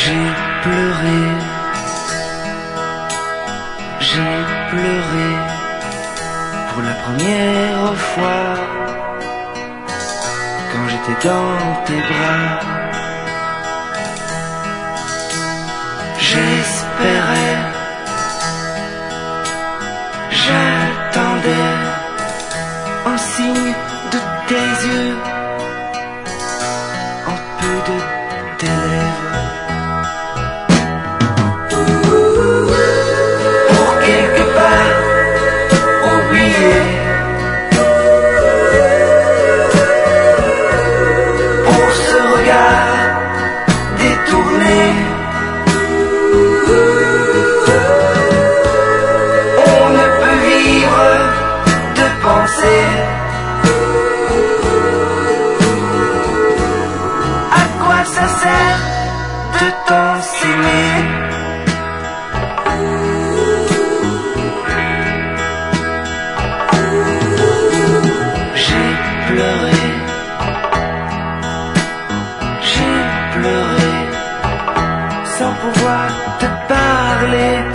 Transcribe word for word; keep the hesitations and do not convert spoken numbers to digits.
J'ai pleuré, j'ai pleuré pour la première fois quand j'étais dans tes bras. J'espérais, j'attendais un signe de tes yeux, un peu de tes lèvres, pour quelque part oublier, pour ce regard détourné. On ne peut vivre de pensée. À quoi ça sert de tant s'aimer? J'ai pleuré, j'ai pleuré sans pouvoir te parler.